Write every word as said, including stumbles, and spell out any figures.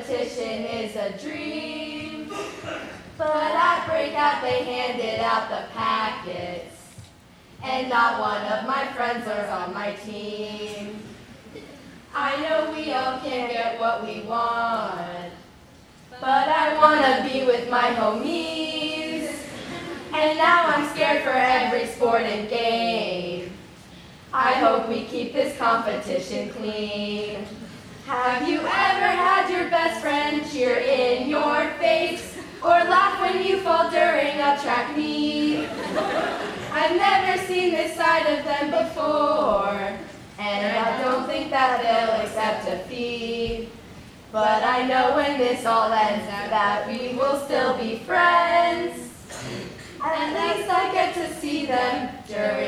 competition is a dream. But at breakout they handed out the packets, and not one of my friends was on my team. I know we all can't get what we want, but I want to be with my homies. And now I'm scared for every sport and game. I hope we keep this competition clean. Have you ever had your best friend cheer in your face, or laugh when you fall during a track meet? I've never seen this side of them before, and I don't think that they'll accept defeat. But I know when this all ends that we will still be friends. At least I get to see them during